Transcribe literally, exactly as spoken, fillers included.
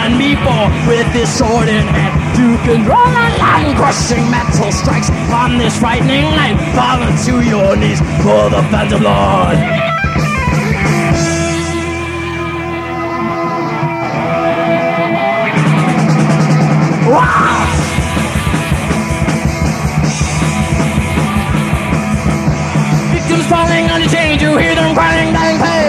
stand before with this sword in hand to control the land, crushing metal strikes on this frightening night. Fall to your knees for the Phantom Lord. Wow! Victims falling on the chains, you hear them crying, dying pain.